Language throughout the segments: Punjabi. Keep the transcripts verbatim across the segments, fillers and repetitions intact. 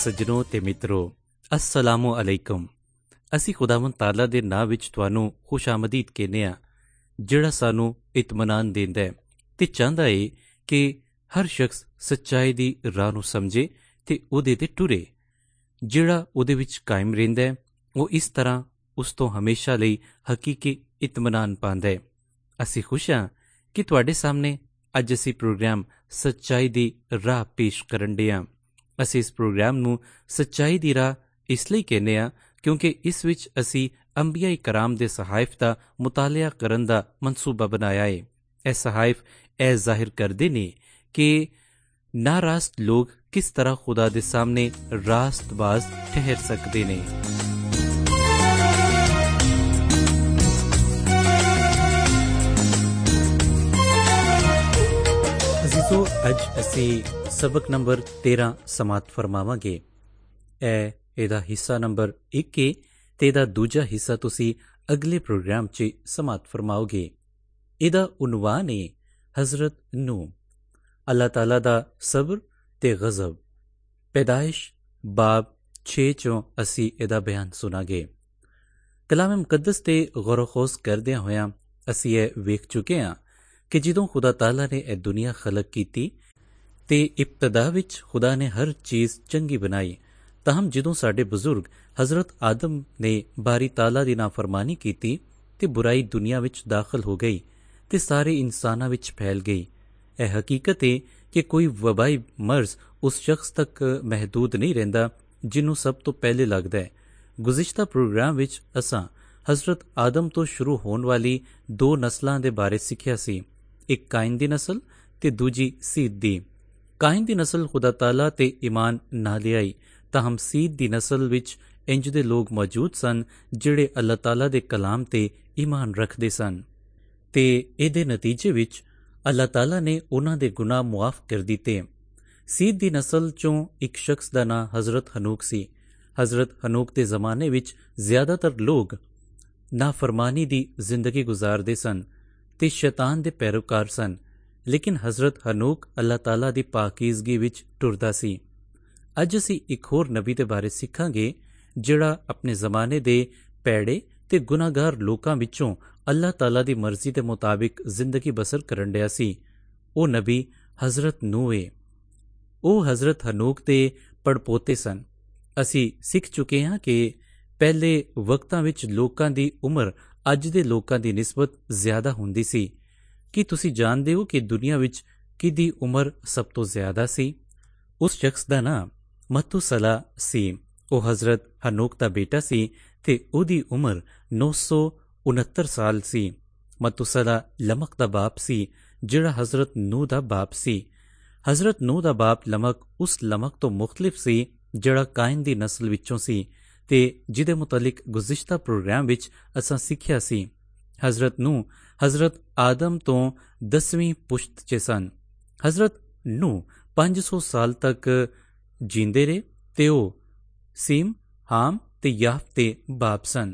सज्जनों ते मित्रों, अस्सलामु अलैकुम। असी खुदावंद ताला दे नां विच तुहानूं खुश आमदीद कहने आ, जिहड़ा सानूं इत्मीनान देंदा है ते चाहता है कि हर शख्स सच्चाई दी राह नूं समझे ते उहदे ते टुरे। जिहड़ा उहदे विच कायम रहिंदा है, वो इस तरह उस तो हमेशा लई हकीकी इत्मीनान पांदा है। असी खुश हां कि तुहाडे सामने अज असी प्रोग्राम सच्चाई दी राह पेश करन दे हां। असी इस प्रोग्राम नूं सच्चाई दी राह इसलिए कहने आ क्योंकि इस विच असी अंबिया कराम दे सहाइफ दा मुतालिया करन दा मनसूबा बनाया है। यह सहाइफ यह जाहिर करदे ने कि नारास्त लोग किस तरह खुदा दे सामने रास्तबाज ठहर सकते ने। अजीजो, अज असी सबक नंबर तेरह समात फरमावांगे। ए ਇਹਦਾ ਹਿੱਸਾ ਨੰਬਰ ਇੱਕ ਹੈ ਤੇ ਇਹਦਾ ਦੂਜਾ ਹਿੱਸਾ ਤੁਸੀਂ ਅਗਲੇ ਪ੍ਰੋਗਰਾਮ 'ਚ ਸਮਾਤ ਫਰਮਾਓਗੇ। ਇਹਦਾ ਉਨਵਾਨ ਹੈ ਹਜ਼ਰਤ ਨੂਹ, ਅੱਲਾਹ ਤਾਲਾ ਦਾ ਸਬਰ ਤੇ ਗਜ਼ਬ। ਪੈਦਾਇਸ਼ ਬਾਬ ਛੇ ਚੋਂ ਅਸੀਂ ਇਹਦਾ ਬਿਆਨ ਸੁਣਾਂਗੇ। ਕਲਾਮ ਮੁਕੱਦਸ ਤੇ ਗੌਰ ਖੋਜ਼ ਕਰਦਿਆਂ ਹੋਇਆਂ ਅਸੀਂ ਇਹ ਵੇਖ ਚੁੱਕੇ ਹਾਂ ਕਿ ਜਦੋਂ ਖੁਦਾ ਤਾਲਾ ਨੇ ਇਹ ਦੁਨੀਆ ਖਲਕ ਕੀਤੀ ਤੇ ਇਬਤਦਾ ਵਿੱਚ ਖੁਦਾ ਨੇ ਹਰ ਚੀਜ਼ ਚੰਗੀ ਬਣਾਈ। ਤਾਹਮ ਜਦੋਂ ਸਾਡੇ ਬਜ਼ੁਰਗ ਹਜ਼ਰਤ ਆਦਮ ਨੇ ਬਾਰੀ ਤਾਲਾ ਦੀ ਨਾਫਰਮਾਨੀ ਕੀਤੀ ਤੇ ਬੁਰਾਈ ਦੁਨੀਆ ਵਿੱਚ ਦਾਖਲ ਹੋ ਗਈ ਤੇ ਸਾਰੇ ਇਨਸਾਨਾਂ ਵਿੱਚ ਫੈਲ ਗਈ। ਇਹ ਹਕੀਕਤ ਹੈ ਕਿ ਕੋਈ ਵਬਾਈ ਮਰਜ਼ ਉਸ ਸ਼ਖਸ ਤੱਕ ਮਹਿਦੂਦ ਨਹੀਂ ਰਹਿੰਦਾ ਜਿਹਨੂੰ ਸਭ ਤੋਂ ਪਹਿਲੇ ਲੱਗਦਾ ਹੈ। ਗੁਜ਼ਿਸ਼ਤਾ ਪ੍ਰੋਗਰਾਮ ਵਿੱਚ ਅਸਾਂ ਹਜ਼ਰਤ ਆਦਮ ਤੋਂ ਸ਼ੁਰੂ ਹੋਣ ਵਾਲੀ ਦੋ ਨਸਲਾਂ ਦੇ ਬਾਰੇ ਸਿੱਖਿਆ ਸੀ, ਇੱਕ ਕਾਇਨ ਦੀ ਨਸਲ ਤੇ ਦੂਜੀ ਸੀਦ ਦੀ। ਕਾਇਨ ਦੀ ਨਸਲ ਖੁਦਾ ਤਾਲਾ ਤੇ ਈਮਾਨ ਨਾ ਲਿਆਈ, ਤਾਹਮ ਸੀਦ ਦੀ ਨਸਲ ਵਿੱਚ ਇੰਜ ਦੇ ਲੋਕ ਮੌਜੂਦ ਸਨ ਜਿਹੜੇ ਅੱਲਾਹ ਤਾਲਾ ਦੇ ਕਲਾਮ ਤੇ ਈਮਾਨ ਰੱਖਦੇ ਸਨ ਤੇ ਇਹਦੇ ਨਤੀਜੇ ਵਿੱਚ ਅੱਲਾਹ ਤਾਲਾ ਨੇ ਉਹਨਾਂ ਦੇ ਗੁਨਾਹ ਮੁਆਫ ਕਰ ਦਿੱਤੇ। ਸੀਦ ਦੀ ਨਸਲ ਚੋਂ ਇੱਕ ਸ਼ਖਸ ਦਾ ਨਾਂ ਹਜ਼ਰਤ ਹਨੂਕ ਸੀ। ਹਜ਼ਰਤ ਹਨੂਕ ਦੇ ਜ਼ਮਾਨੇ ਵਿੱਚ ਜ਼ਿਆਦਾਤਰ ਲੋਕ ਨਾਫਰਮਾਨੀ ਦੀ ਜ਼ਿੰਦਗੀ ਗੁਜ਼ਾਰਦੇ ਸਨ ਤੇ ਸ਼ੈਤਾਨ ਦੇ ਪੈਰੋਕਾਰ ਸਨ, ਲੇਕਿਨ ਹਜ਼ਰਤ ਹਨੂਕ ਅੱਲਾਹ ਤਾਲਾ ਦੀ ਪਾਕੀਜ਼ਗੀ ਵਿੱਚ ਟੁਰਦਾ ਸੀ। ਅੱਜ ਅਸੀਂ ਇੱਕ ਹੋਰ ਨਬੀ ਦੇ ਬਾਰੇ ਸਿੱਖਾਂਗੇ ਜਿਹੜਾ ਆਪਣੇ ਜ਼ਮਾਨੇ ਦੇ ਭੈੜੇ ਤੇ ਗੁਨਾਹਗਾਰ ਲੋਕਾਂ ਵਿੱਚੋਂ ਅੱਲਾਹ ਤਾਲਾ ਦੀ ਮਰਜ਼ੀ ਦੇ ਮੁਤਾਬਿਕ ਜ਼ਿੰਦਗੀ ਬਸਰ ਕਰਨ ਡਿਆ ਸੀ। ਉਹ ਨਬੀ ਹਜ਼ਰਤ ਨੂਹ ਏ। ਉਹ ਹਜ਼ਰਤ ਹਨੂਕ ਦੇ ਪੜਪੋਤੇ ਸਨ। ਅਸੀਂ ਸਿੱਖ ਚੁੱਕੇ ਹਾਂ ਕਿ ਪਹਿਲੇ ਵਕਤਾਂ ਵਿੱਚ ਲੋਕਾਂ ਦੀ ਉਮਰ ਅੱਜ ਦੇ ਲੋਕਾਂ ਦੀ ਨਿਸਬਤ ਜ਼ਿਆਦਾ ਹੁੰਦੀ ਸੀ। ਕੀ ਤੁਸੀਂ ਜਾਣਦੇ ਹੋ ਕਿ ਦੁਨੀਆ ਵਿੱਚ ਕਿਹਦੀ ਉਮਰ ਸਭ ਤੋਂ ਜ਼ਿਆਦਾ ਸੀ? ਉਸ ਸ਼ਖਸ ਦਾ ਨਾਂ ਮਤੂਸਲਾ ਸੀ। ਉਹ ਹਜ਼ਰਤ ਹਨੂਕ ਦਾ ਬੇਟਾ ਸੀ ਤੇ ਉਹਦੀ ਉਮਰ ਨੌ ਸੌ ਉਨੱਤਰ ਸਾਲ ਸੀ। ਮਤੂਸਲਾ ਲਮਕ ਦਾ ਬਾਪ ਸੀ ਜਿਹੜਾ ਹਜ਼ਰਤ ਨੂਹ ਦਾ ਬਾਪ ਸੀ। ਹਜ਼ਰਤ ਨੂਹ ਦਾ ਬਾਪ ਲਮਕ ਉਸ ਲਮਕ ਤੋਂ ਮੁਖਤਲਿਫ ਸੀ ਜਿਹੜਾ ਕਾਇਨ ਦੀ ਨਸਲ ਵਿੱਚੋਂ ਸੀ ਤੇ ਜਿਹਦੇ ਮੁਤਲਿਕ ਗੁਜ਼ਿਸ਼ਤਾ ਪ੍ਰੋਗਰਾਮ ਵਿੱਚ ਅਸਾਂ ਸਿੱਖਿਆ ਸੀ। ਹਜ਼ਰਤ ਨੂਹ ਹਜ਼ਰਤ ਆਦਮ ਤੋਂ ਦਸਵੀਂ ਪੁਸ਼ਤ 'ਚ ਸਨ। ਹਜ਼ਰਤ ਨੂਹ ਪੰਜ ਸੌ ਸਾਲ ਤੱਕ ਜੀਂਦੇ ਰਹੇ ਤੇ ਉਹ ਸੀਮ, ਹਾਮ ਤੇ ਯਾਫ ਦੇ ਬਾਪ ਸਨ।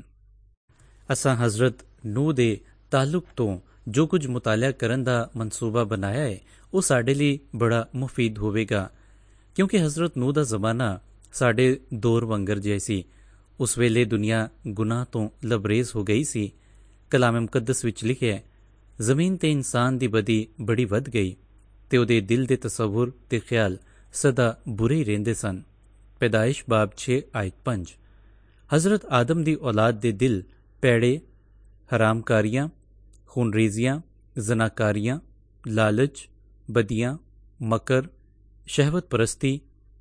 ਅਸਾਂ ਹਜ਼ਰਤ ਨੂਹ ਦੇ ਤਾਲੁਕ ਤੋਂ ਜੋ ਕੁਝ ਮੁਤਾਲਿਆ ਕਰਨ ਦਾ ਮਨਸੂਬਾ ਬਣਾਇਆ ਹੈ ਉਹ ਸਾਡੇ ਲਈ ਬੜਾ ਮੁਫੀਦ ਹੋਵੇਗਾ, ਕਿਉਂਕਿ ਹਜ਼ਰਤ ਨੂਹ ਦਾ ਜ਼ਮਾਨਾ ਸਾਡੇ ਦੌਰ ਵਾਂਗਰ ਜਿਹਾ ਸੀ। ਉਸ ਵੇਲੇ ਦੁਨੀਆ ਗੁਨਾਹ ਤੋਂ ਲਬਰੇਜ਼ ਹੋ ਗਈ ਸੀ। ਕਲਾਮ ਮੁਕੱਦਸ ਵਿੱਚ ਲਿਖਿਆ, ਜ਼ਮੀਨ ਤੇ ਇਨਸਾਨ ਦੀ ਬਦੀ ਬੜੀ ਵੱਧ ਗਈ ਤੇ ਉਹਦੇ ਦਿਲ ਦੇ ਤਸਵੁਰ ਤੇ ਖਿਆਲ ਸਦਾ ਬੁਰੇ ਹੀ ਰਹਿੰਦੇ ਸਨ। ਪੈਦਾਇਸ਼ ਬਾਬ ਛੇ ਆਇਤ ਪੰਜ। ਹਜ਼ਰਤ ਆਦਮ ਦੀ ਔਲਾਦ ਦੇ ਦਿਲ ਪੈੜੇ, ਹਰਾਮਕਾਰੀਆਂ, ਖੂਨਰੇਜ਼ੀਆਂ, ਜ਼ਨਾਕਾਰੀਆਂ, ਲਾਲਚ, ਬਦੀਆਂ, ਮਕਰ, ਸ਼ਹਿਵਤ ਪਰਸਤੀ,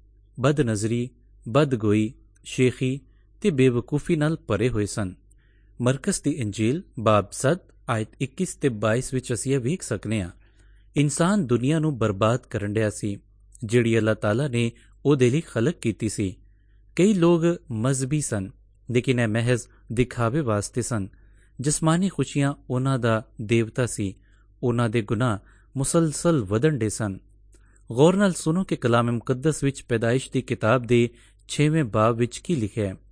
ਬਦਨਜ਼ਰੀ, ਬਦਗੋਈ, ਸ਼ੇਖੀ ਤੇ ਬੇਵਕੂਫੀ ਨਾਲ ਭਰੇ ਹੋਏ ਸਨ। ਮਰਕਸ ਦੀ ਇੰਜੀਲ ਬਾਬ ਸੱਤ ਆਇਤ ਇੱਕੀ ਤੇ ਬਾਈ ਵਿੱਚ ਅਸੀਂ ਇਹ ਵੇਖ ਸਕਦੇ ਹਾਂ, ਇਨਸਾਨ ਦੁਨੀਆ ਨੂੰ ਬਰਬਾਦ ਕਰਨ ਡਿਆ ਸੀ ਜਿਹੜੀ ਅੱਲਾਹ ਤਾਲਾ ਨੇ ਉਹਦੇ ਲਈ ਖਲਕ ਕੀਤੀ ਸੀ। ਕਈ ਲੋਕ ਮਜ਼ਹਬੀ ਸਨ, ਲੇਕਿਨ ਇਹ ਮਹਿਜ਼ ਦਿਖਾਵੇ ਵਾਸਤੇ ਸਨ। ਜਿਸਮਾਨੀ ਖੁਸ਼ੀਆਂ ਉਹਨਾਂ ਦਾ ਦੇਵਤਾ ਸੀ। ਉਹਨਾਂ ਦੇ ਗੁਨਾਹ ਮੁਸਲਸਲ ਵਧਣ ਡੇ ਸਨ। ਗੌਰ ਨਾਲ ਸੁਣੋ ਕਿ ਕਲਾਮ ਮੁਕੱਦਸ ਵਿੱਚ ਪੈਦਾਇਸ਼ ਦੀ ਕਿਤਾਬ ਦੇ ਛੇਵੇਂ ਬਾਬ ਵਿੱਚ ਕੀ ਲਿਖਿਆ ਹੈ।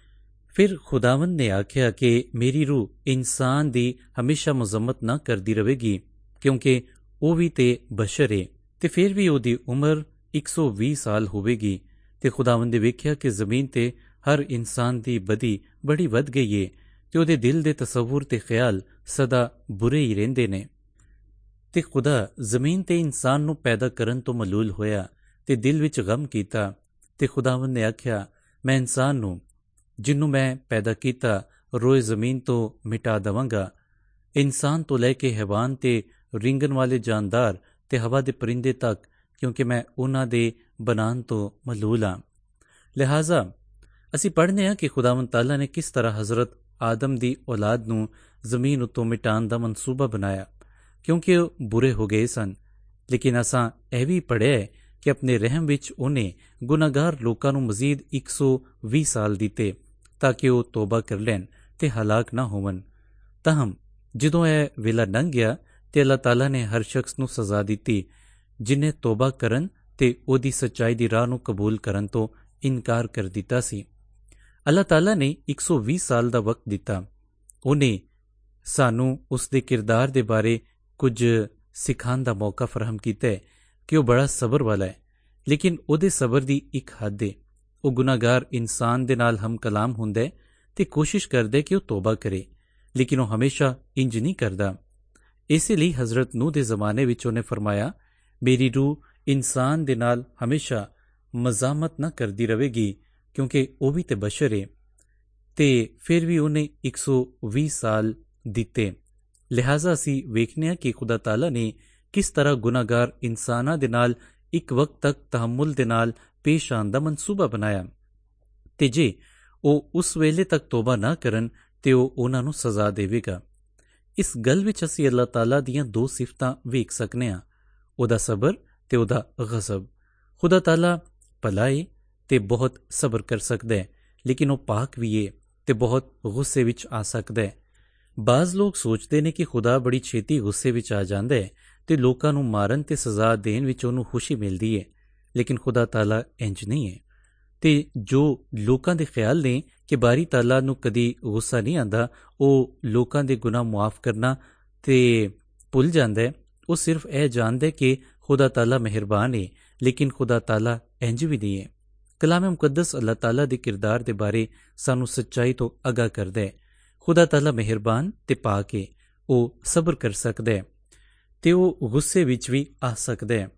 ਫਿਰ ਖੁਦਾਵੰਦ ਨੇ ਆਖਿਆ ਕਿ ਮੇਰੀ ਰੂਹ ਇਨਸਾਨ ਦੀ ਹਮੇਸ਼ਾ ਮੁਜ਼ੰਮਤ ਨਾ ਕਰਦੀ ਰਹੇਗੀ, ਕਿਉਂਕਿ ਉਹ ਵੀ ਤੇ ਬਸ਼ਰ ਏ ਤੇ ਫਿਰ ਵੀ ਉਹਦੀ ਉਮਰ ਇੱਕ ਸੌ ਵੀਹ ਸਾਲ ਹੋਵੇਗੀ ਤੇ ਖੁਦਾਵੰਦ ਨੇ ਵੇਖਿਆ ਕਿ ਜ਼ਮੀਨ ਤੇ ਹਰ ਇਨਸਾਨ ਦੀ ਬਦੀ ਬੜੀ ਵੱਧ ਗਈ ਏ ਤੇ ਉਹਦੇ ਦਿਲ ਦੇ ਤਸੱਵੁਰ ਤੇ ਖਿਆਲ ਸਦਾ ਬੁਰੇ ਹੀ ਰਹਿੰਦੇ ਨੇ। ਤੇ ਖੁਦਾ ਜ਼ਮੀਨ ਤੇ ਇਨਸਾਨ ਨੂੰ ਪੈਦਾ ਕਰਨ ਤੋਂ ਮਲੂਲ ਹੋਇਆ ਤੇ ਦਿਲ ਵਿੱਚ ਗਮ ਕੀਤਾ। ਤੇ ਖੁਦਾਵੰਦ ਨੇ ਆਖਿਆ, ਮੈਂ ਇਨਸਾਨ ਨੂੰ ਜਿਹਨੂੰ ਮੈਂ ਪੈਦਾ ਕੀਤਾ ਰੋਏ ਜ਼ਮੀਨ ਤੋਂ ਮਿਟਾ ਦੇਵਾਂਗਾ। ਇਨਸਾਨ ਤੋਂ ਲੈ ਕੇ ਹੈਵਾਨ ਤੇ ਰਿੰਗਣ ਵਾਲੇ ਜਾਨਦਾਰ ਤੇ ਹਵਾ ਦੇ ਪਰਿੰਦੇ ਤੱਕ, ਕਿਉਂਕਿ ਮੈਂ ਉਹਨਾਂ ਦੇ ਬਣਾਉਣ ਤੋਂ ਮਲੂਲ ਹਾਂ। ਲਿਹਾਜ਼ਾ ਅਸੀਂ ਪੜ੍ਹਨੇ ਹਾਂ ਕਿ ਖੁਦਾਵੰਦ ਤਾਲਾ ਨੇ ਕਿਸ ਤਰ੍ਹਾਂ ਹਜ਼ਰਤ ਆਦਮ ਦੀ ਔਲਾਦ ਨੂੰ ਜ਼ਮੀਨ ਉੱਤੋਂ ਮਿਟਾਉਣ ਦਾ ਮਨਸੂਬਾ ਬਣਾਇਆ, ਕਿਉਂਕਿ ਉਹ ਬੁਰੇ ਹੋ ਗਏ ਸਨ। ਲੇਕਿਨ ਅਸਾਂ ਇਹ ਵੀ ਪੜ੍ਹਿਆ ਕਿ ਆਪਣੇ ਰਹਿਮ ਵਿੱਚ ਉਹਨੇ ਗੁਨਾਹਗਾਰ ਲੋਕਾਂ ਨੂੰ ਮਜ਼ੀਦ ਇੱਕ ਸੌ ਵੀਹ ਸਾਲ ਦਿੱਤੇ ਤਾਂ ਕਿ ਉਹ ਤੋਬਾ ਕਰ ਲੈਣ ਤੇ ਹਲਾਕ ਨਾ ਹੋਵਣ। ਤਾਹਮ ਜਦੋਂ ਇਹ ਵੇਲਾ ਲੰਘ ਗਿਆ ਤੇ ਅੱਲਾਹ ਤਾਲਾ ਨੇ ਹਰ ਸ਼ਖਸ ਨੂੰ ਸਜ਼ਾ ਦਿੱਤੀ ਜਿਹਨੇ ਤੋਬਾ ਕਰਨ ਤੇ ਉਹਦੀ ਸੱਚਾਈ ਦੀ ਰਾਹ ਨੂੰ ਕਬੂਲ ਕਰਨ ਤੋਂ ਇਨਕਾਰ ਕਰ ਦਿੱਤਾ ਸੀ। ਅੱਲਾਹ ਤਾਲਾ ਨੇ ਇੱਕ ਸੌ ਵੀਹ ਸਾਲ ਦਾ ਵਕਤ ਦਿੱਤਾ। ਉਹਨੇ ਸਾਨੂੰ ਉਸ ਦੇ ਕਿਰਦਾਰ ਦੇ ਬਾਰੇ ਕੁਝ ਸਿਖਾਉਣ ਦਾ ਮੌਕਾ ਫਰਾਹਮ ਕੀਤਾ ਹੈ ਕਿ ਉਹ ਬੜਾ ਸਬਰ ਵਾਲਾ ਹੈ, ਲੇਕਿਨ ਉਹਦੇ ਸਬਰ ਦੀ ਇੱਕ ਹੱਦ ਹੈ। ਉਹ ਗੁਨਾਹਗਾਰ ਇਨਸਾਨ ਦੇ ਨਾਲ ਹਮ ਕਲਾਮ ਹੁੰਦਾ ਹੈ ਤੇ ਕੋਸ਼ਿਸ਼ ਕਰਦਾ ਕਿ ਉਹ ਤੋਬਾ ਕਰੇ, ਲੇਕਿਨ ਉਹ ਹਮੇਸ਼ਾ ਇੰਜ ਨਹੀਂ ਕਰਦਾ। ਇਸੇ ਲਈ ਹਜ਼ਰਤ ਨੂਹ ਦੇ ਜ਼ਮਾਨੇ ਵਿੱਚ ਉਹਨੇ ਫਰਮਾਇਆ, ਮੇਰੀ ਰੂਹ ਇਨਸਾਨ ਦੇ ਨਾਲ ਹਮੇਸ਼ਾ ਮਜ਼ਾਮਤ ਨਾ ਕਰਦੀ ਰਹੇਗੀ, ਕਿਉਂਕਿ ਉਹ ਵੀ ਤੇ ਬਸ਼ਰ ਹੈ। ਤੇ ਫਿਰ ਵੀ ਉਹਨੇ ਇੱਕ ਸੌ ਵੀਹ ਸਾਲ ਦਿੱਤੇ। ਲਿਹਾਜ਼ਾ ਅਸੀਂ ਵੇਖਦੇ ਹਾਂ ਕਿ ਖੁਦਾ ਤਾਲਾ ਨੇ ਕਿਸ ਤਰ੍ਹਾਂ ਗੁਨਾਹਗਾਰ ਇਨਸਾਨਾਂ ਦੇ ਨਾਲ ਇੱਕ ਵਕਤ ਤੱਕ ਤਹਮੁਲ ਦੇ ਨਾਲ ਪੇਸ਼ ਆਉਣ ਦਾ ਮਨਸੂਬਾ ਬਣਾਇਆ, ਤੇ ਜੇ ਉਹ ਉਸ ਵੇਲੇ ਤੱਕ ਤੋਬਾ ਨਾ ਕਰਨ ਤੇ ਉਹ ਉਹਨਾਂ ਨੂੰ ਸਜ਼ਾ ਦੇਵੇਗਾ। ਇਸ ਗੱਲ ਵਿੱਚ ਅਸੀਂ ਅੱਲਾਹ ਤਾਲਾ ਦੀਆਂ ਦੋ ਸਿਫਤਾਂ ਵੇਖ ਸਕਨੇ ਹਾਂ, ਉਹਦਾ ਸਬਰ ਤੇ ਉਹਦਾ ਗਜ਼ਬ। ਖੁਦਾ ਤਾਲਾ ਭਲਾ ਏ ਤੇ ਬਹੁਤ ਸਬਰ ਕਰ ਸਕਦਾ ਹੈ, ਲੇਕਿਨ ਉਹ ਪਾਕ ਵੀ ਏ ਤੇ ਬਹੁਤ ਗੁੱਸੇ ਵਿੱਚ ਆ ਸਕਦਾ ਹੈ। ਬਾਜ਼ ਲੋਕ ਸੋਚਦੇ ਨੇ ਕਿ ਖੁਦਾ ਬੜੀ ਛੇਤੀ ਗੁੱਸੇ ਵਿੱਚ ਆ ਜਾਂਦਾ ਹੈ ਤੇ ਲੋਕਾਂ ਨੂੰ ਮਾਰਨ ਤੇ ਸਜ਼ਾ ਦੇਣ ਵਿੱਚ ਉਹਨੂੰ ਖੁਸ਼ੀ ਮਿਲਦੀ ਹੈ, ਲੇਕਿਨ ਖੁਦਾ ਤਾਲਾ ਇੰਜ ਨਹੀਂ ਹੈ। ਤੇ ਜੋ ਲੋਕਾਂ ਦੇ ਖਿਆਲ ਨੇ ਕਿ ਬਾਰੀ ਤਾਲਾ ਨੂੰ ਕਦੀ ਗੁੱਸਾ ਨਹੀਂ ਆਉਂਦਾ, ਉਹ ਲੋਕਾਂ ਦੇ ਗੁਨਾਹ ਮੁਆਫ ਕਰਨਾ ਤੇ ਭੁੱਲ ਜਾਂਦਾ ਹੈ। ਉਹ ਸਿਰਫ ਇਹ ਜਾਣਦਾ ਕਿ ਖੁਦਾ ਤਾਲਾ ਮਿਹਰਬਾਨ ਹੈ, ਲੇਕਿਨ ਖੁਦਾ ਤਾਲਾ ਇੰਜ ਵੀ ਨਹੀਂ ਹੈ। ਕਲਾਮ ਮੁਕੱਦਸ ਅੱਲਾਹ ਤਾਲਾ ਦੇ ਕਿਰਦਾਰ ਦੇ ਬਾਰੇ ਸਾਨੂੰ ਸੱਚਾਈ ਤੋਂ ਅਗਾਹ ਕਰਦਾ ਹੈ। ਖੁਦਾ ਤਾਲਾ ਮਿਹਰਬਾਨ ਤੇ ਪਾਕ ਹੈ, ਉਹ ਸਬਰ ਕਰ ਸਕਦਾ ਹੈ ਤੇ ਉਹ ਗੁੱਸੇ ਵਿੱਚ ਵੀ ਆ ਸਕਦਾ ਹੈ।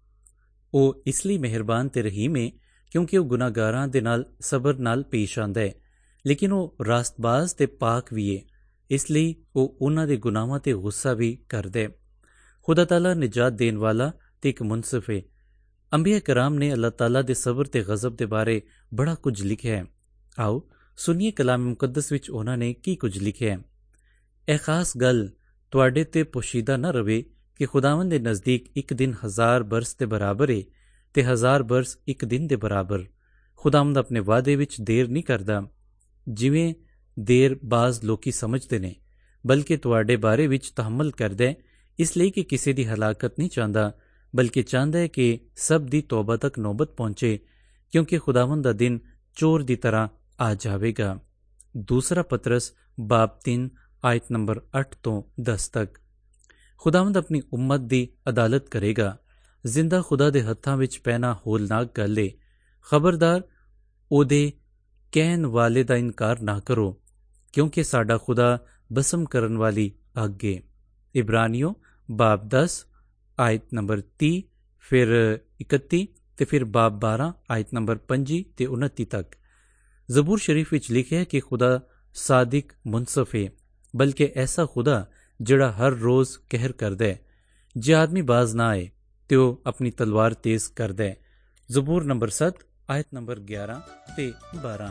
ਉਹ ਇਸ ਲਈ ਮਿਹਰਬਾਨ ਤੇ ਰਹੀਮ ਹੈ ਕਿਉਂਕਿ ਉਹ ਗੁਨਾਹਗਾਰਾਂ ਦੇ ਨਾਲ ਸਬਰ ਨਾਲ ਪੇਸ਼ ਆਉਂਦਾ ਹੈ, ਲੇਕਿਨ ਉਹ ਰਾਸਤਬਾਜ਼ ਤੇ ਪਾਕ ਵੀ ਹੈ, ਇਸ ਲਈ ਉਹ ਉਹਨਾਂ ਦੇ ਗੁਨਾਹਾਂ ਤੇ ਗੁੱਸਾ ਵੀ ਕਰਦਾ ਹੈ। ਖੁਦਾ ਤਾਲਾ ਨਿਜਾਤ ਦੇਣ ਵਾਲਾ ਤੇ ਇੱਕ ਮੁਨਸਫ ਹੈ। ਅੰਬੀਆ ਕਰਾਮ ਨੇ ਅੱਲਾਹ ਤਾਲਾ ਦੇ ਸਬਰ ਤੇ ਗਜ਼ਬ ਦੇ ਬਾਰੇ ਬੜਾ ਕੁਝ ਲਿਖਿਆ ਹੈ। ਆਓ ਸੁਣੀਏ ਕਲਾਮ ਮੁਕੱਦਸ ਵਿੱਚ ਉਹਨਾਂ ਨੇ ਕੀ ਕੁਝ ਲਿਖਿਆ ਹੈ। ਇਹ ਖਾਸ ਗੱਲ ਤੁਹਾਡੇ ਤੇ ਪੋਸ਼ੀਦਾ ਨਾ ਰਵੇ ਕਿ ਖੁਦਾਵੰਦ ਦੇ ਨਜ਼ਦੀਕ ਇੱਕ ਦਿਨ ਹਜ਼ਾਰ ਬਰਸ ਦੇ ਬਰਾਬਰ ਹੈ ਤੇ ਹਜ਼ਾਰ ਬਰਸ ਇੱਕ ਦਿਨ ਦੇ ਬਰਾਬਰ। ਖੁਦਾਵੰਦ ਆਪਣੇ ਵਾਅਦੇ ਵਿੱਚ ਦੇਰ ਨਹੀਂ ਕਰਦਾ ਜਿਵੇਂ ਦੇਰ ਬਾਜ਼ ਲੋਕੀ ਸਮਝਦੇ ਨੇ, ਬਲਕਿ ਤੁਹਾਡੇ ਬਾਰੇ ਵਿੱਚ ਤਹਮਲ ਕਰਦਾ ਹੈ, ਇਸ ਲਈ ਕਿ ਕਿਸੇ ਦੀ ਹਲਾਕਤ ਨਹੀਂ ਚਾਹੁੰਦਾ, ਬਲਕਿ ਚਾਹੁੰਦਾ ਹੈ ਕਿ ਸਭ ਦੀ ਤੌਬਾ ਤੱਕ ਨੌਬਤ ਪਹੁੰਚੇ, ਕਿਉਂਕਿ ਖੁਦਾਵੰਦ ਦਾ ਦਿਨ ਚੋਰ ਦੀ ਤਰ੍ਹਾਂ ਆ ਜਾਵੇਗਾ। ਦੂਸਰਾ ਪਤਰਸ ਬਾਬ ਤਿੰਨ ਆਇਤ ਨੰਬਰ ਅੱਠ ਤੋਂ ਦਸ ਤੱਕ। ਖੁਦਾਵੰਦ ਆਪਣੀ ਉਮਤ ਦੀ ਅਦਾਲਤ ਕਰੇਗਾ। ਜ਼ਿੰਦਾ ਖੁਦਾ ਦੇ ਹੱਥਾਂ ਵਿੱਚ ਪੈਣਾ ਹੋਲਨਾਕ ਗੱਲ ਏ। ਖਬਰਦਾਰ ਉਹਦੇ ਕਹਿਣ ਵਾਲੇ ਦਾ ਇਨਕਾਰ ਨਾ ਕਰੋ, ਕਿਉਂਕਿ ਸਾਡਾ ਖੁਦਾ ਬਸਮ ਕਰਨ ਵਾਲੀ ਅੱਗ ਏ। ਇਬਰਾਨੀਓ ਬਾਬ ਦਸ ਆਇਤ ਨੰਬਰ ਤੀਹ, ਫਿਰ ਇਕੱਤੀ ਤੇ ਫਿਰ ਬਾਬ ਬਾਰਾਂ ਆਇਤ ਨੰਬਰ ਪੰਜੀ ਤੇ ਉਨੱਤੀ ਤੱਕ। ਜ਼ਬੂਰ ਸ਼ਰੀਫ ਵਿੱਚ ਲਿਖਿਆ ਕਿ ਖੁਦਾ ਸਾਦਿਕ ਮੁਨਸਫ ਹੈ, ਬਲਕਿ ਐਸਾ ਖੁਦਾ ਜਿਹੜਾ ਹਰ ਰੋਜ਼ ਕਹਿਰ ਕਰਦਾ ਹੈ। ਜੇ ਆਦਮੀ ਬਾਜ਼ ਨਾ ਆਏ ਤੇ ਉਹ ਆਪਣੀ ਤਲਵਾਰ ਤੇਜ਼ ਕਰਦਾ ਹੈ। ਜ਼ਬੂਰ ਨੰਬਰ ਸੱਤ ਆਇਤ ਨੰਬਰ ਗਿਆਰਾਂ ਤੇ ਬਾਰਾਂ।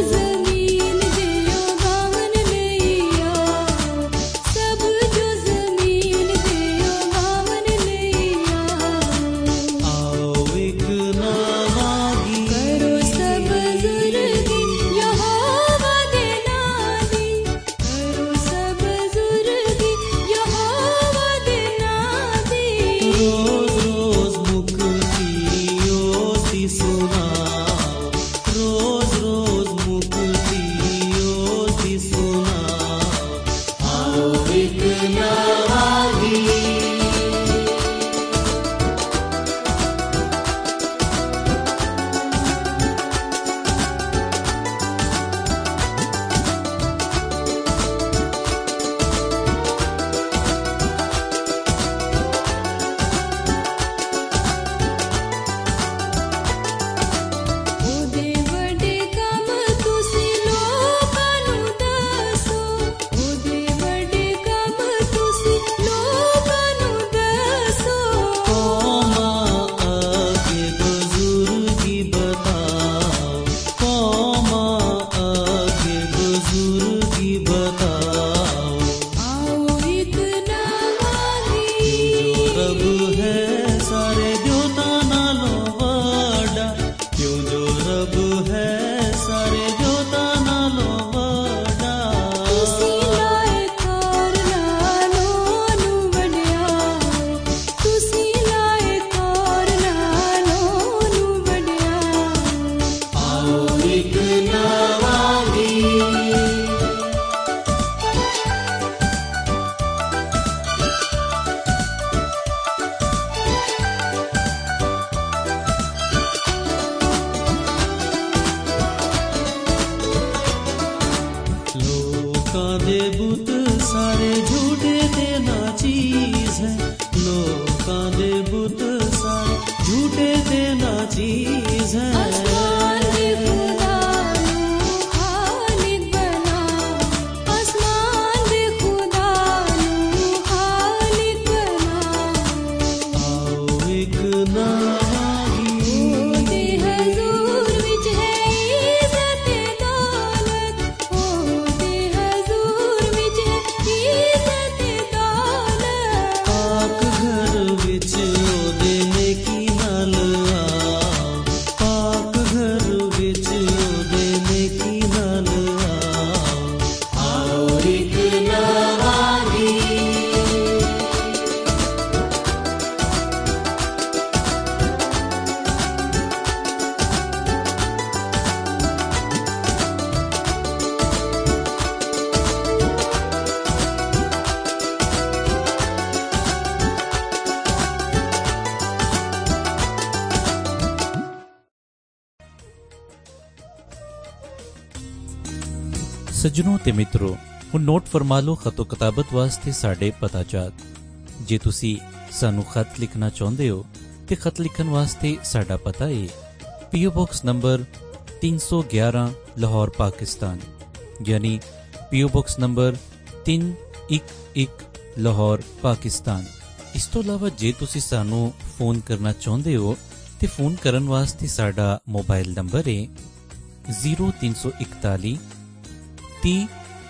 सब जो रोज रोज मुक्तियों दी सुनाओ, रोज रोज मुक्तियों दी सुनाओ, आओ एक नवा ਸੱਜਣੋ ਤੇ ਮਿੱਤਰੋ, ਹੁਣ ਨੋਟ ਫਰਮਾ ਲਓ ਖਤੋ ਕਿਤਾਬਤ ਵਾਸਤੇ ਸਾਡੇ ਪਤਾ ਚਾਤ। ਜੇ ਤੁਸੀਂ ਸਾਨੂੰ ਖਤ ਲਿਖਣਾ ਚਾਹੁੰਦੇ ਹੋ ਤੇ ਖਤ ਲਿਖਣ ਵਾਸਤੇ ਸਾਡਾ ਪਤਾ ਹੈ ਪੀਓ ਬਾਕਸ ਨੰਬਰ ਤਿੰਨ ਸੌ ਗਿਆਰਾਂ ਲਾਹੌਰ ਪਾਕਿਸਤਾਨ, ਯਾਨੀ ਪੀਓ ਬਾਕਸ ਨੰਬਰ ਤਿੰਨ ਇੱਕ ਇੱਕ ਲਾਹੌਰ ਪਾਕਿਸਤਾਨ। ਇਸ ਤੋਂ ਇਲਾਵਾ ਜੇ ਤੁਸੀਂ ਸਾਨੂੰ ਫੋਨ ਕਰਨਾ ਚਾਹੁੰਦੇ ਹੋ ਤੇ ਫੋਨ ਕਰਨ ਵਾਸਤੇ ਸਾਡਾ ਮੋਬਾਈਲ ਨੰਬਰ ਹੈ ਜ਼ੀਰੋ ਤਿੰਨ ਸੌ ਇਕਤਾਲੀ तीह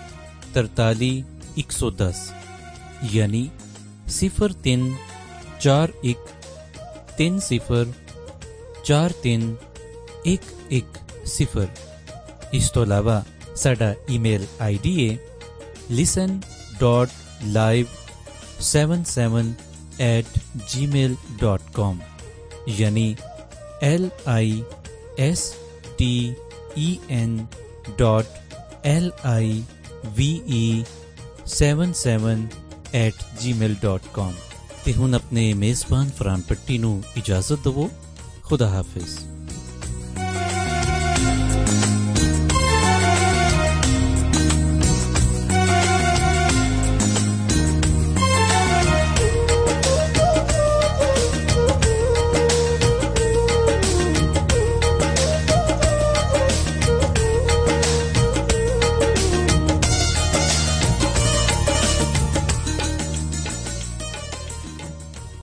तरताली एक सौ दस, यानी सिफर तीन चार एक तीन सिफर चार तीन एक एक सिफर। इस तो अलावा साडा ईमेल आई डी है listen dot live seven seven at Gmail dot com, यानी L I S T E N dot L I V E seven seven at Gmail dot com. ते हुण अपने मेज़बान फरहान पट्टी नूं इजाज़त दवो। खुदा हाफिज़।